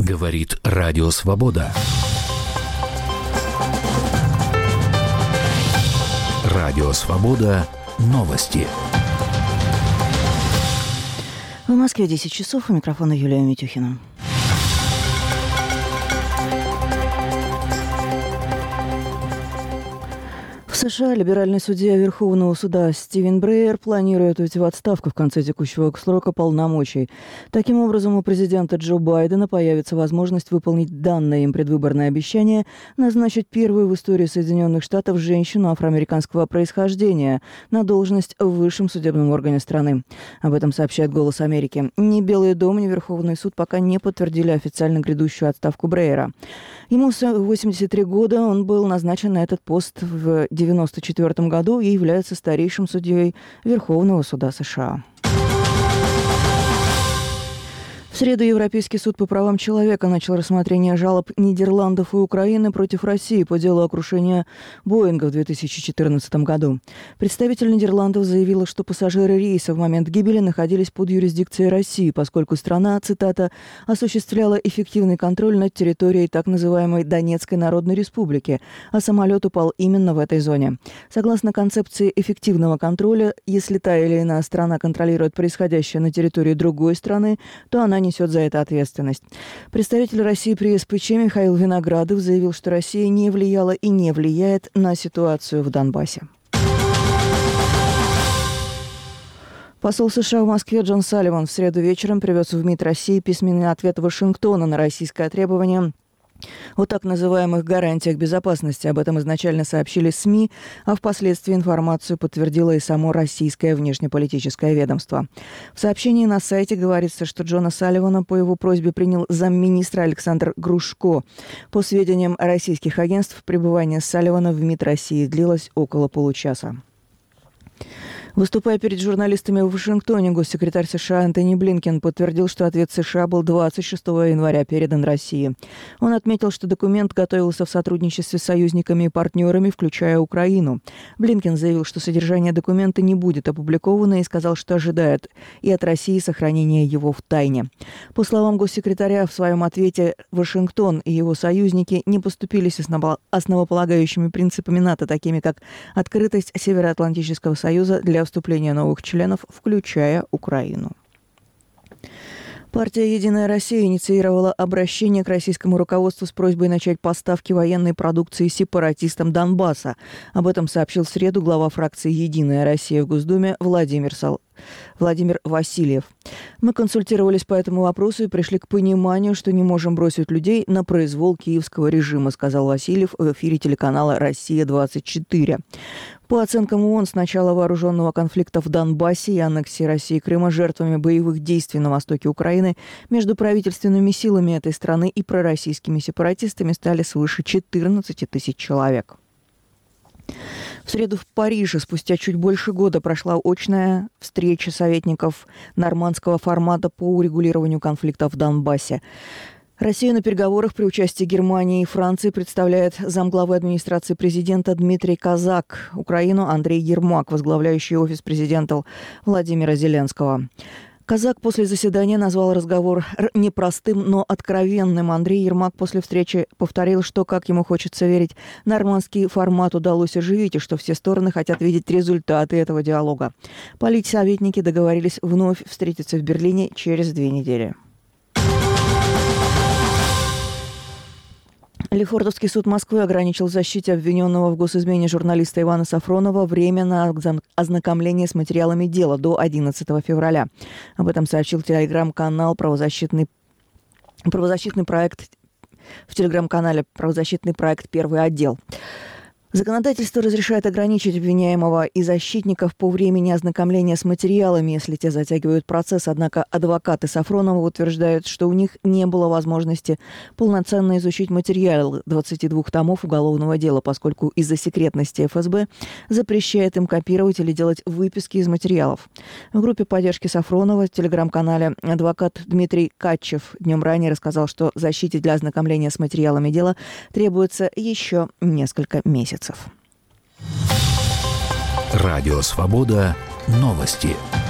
Говорит Радио Свобода. Радио Свобода. Новости. В Москве 10 часов. У микрофона Юлия Митюхина. В США либеральный судья Верховного суда Стивен Брейер планирует уйти в отставку в конце текущего срока полномочий. Таким образом, у президента Джо Байдена появится возможность выполнить данное им предвыборное обещание назначить первую в истории Соединенных Штатов женщину афроамериканского происхождения на должность в высшем судебном органе страны. Об этом сообщает «Голос Америки». Ни Белый дом, ни Верховный суд пока не подтвердили официально грядущую отставку Брейера. Ему 83 года, он был назначен на этот пост в 1994 году и является старейшим судьей Верховного суда США. В среду Европейский суд по правам человека начал рассмотрение жалоб Нидерландов и Украины против России по делу о крушении Боинга в 2014 году. Представитель Нидерландов заявила, что пассажиры рейса в момент гибели находились под юрисдикцией России, поскольку страна, цитата, «осуществляла эффективный контроль над территорией так называемой Донецкой Народной Республики, а самолет упал именно в этой зоне». Согласно концепции эффективного контроля, если та или иная страна контролирует происходящее на территории другой страны, то она несет за это ответственность. Представитель России при СПЧ Михаил Виноградов заявил, что Россия не влияла и не влияет на ситуацию в Донбассе. Посол США в Москве Джон Салливан в среду вечером привез в МИД России письменный ответ Вашингтона на российское требование о так называемых гарантиях безопасности. Об этом изначально сообщили СМИ, а впоследствии информацию подтвердило и само российское внешнеполитическое ведомство. В сообщении на сайте говорится, что Джона Салливана по его просьбе принял замминистра Александр Грушко. По сведениям российских агентств, пребывание Салливана в МИД России длилось около получаса. Выступая перед журналистами в Вашингтоне, госсекретарь США Антони Блинкен подтвердил, что ответ США был 26 января передан России. Он отметил, что документ готовился в сотрудничестве с союзниками и партнерами, включая Украину. Блинкен заявил, что содержание документа не будет опубликовано и сказал, что ожидает и от России сохранения его в тайне. По словам госсекретаря, в своем ответе Вашингтон и его союзники не поступились основополагающими принципами НАТО, такими как открытость Североатлантического союза для вступления новых членов, включая Украину. Партия «Единая Россия» инициировала обращение к российскому руководству с просьбой начать поставки военной продукции сепаратистам Донбасса. Об этом сообщил в среду глава фракции «Единая Россия» в Госдуме Владимир Васильев. Мы консультировались по этому вопросу и пришли к пониманию, что не можем бросить людей на произвол киевского режима, сказал Васильев в эфире телеканала «Россия-24». По оценкам ООН, с начала вооруженного конфликта в Донбассе и аннексии России Крыма жертвами боевых действий на востоке Украины между правительственными силами этой страны и пророссийскими сепаратистами стали свыше 14 тысяч человек. В среду в Париже спустя чуть больше года прошла очная встреча советников нормандского формата по урегулированию конфликта в Донбассе. Россию на переговорах при участии Германии и Франции представляет замглавы администрации президента Дмитрий Казак, Украину Андрей Ермак, возглавляющий офис президента Владимира Зеленского. Казак после заседания назвал разговор непростым, но откровенным. Андрей Ермак после встречи повторил, что, как ему хочется верить, нормандский формат удалось оживить, и что все стороны хотят видеть результаты этого диалога. Политсоветники договорились вновь встретиться в Берлине через 2 недели. Лефортовский суд Москвы ограничил защите обвиненного в госизмене журналиста Ивана Сафронова время на ознакомление с материалами дела до 11 февраля. Об этом сообщил телеграм-канал «Правозащитный проект» в телеграм-канале «Правозащитный проект. Первый отдел». Законодательство разрешает ограничить обвиняемого и защитников по времени ознакомления с материалами, если те затягивают процесс. Однако адвокаты Сафронова утверждают, что у них не было возможности полноценно изучить материалы 22 томов уголовного дела, поскольку из-за секретности ФСБ запрещает им копировать или делать выписки из материалов. В группе поддержки Сафронова в телеграм-канале адвокат Дмитрий Катчев днем ранее рассказал, что защите для ознакомления с материалами дела требуется еще несколько месяцев. Радио Свобода. Новости.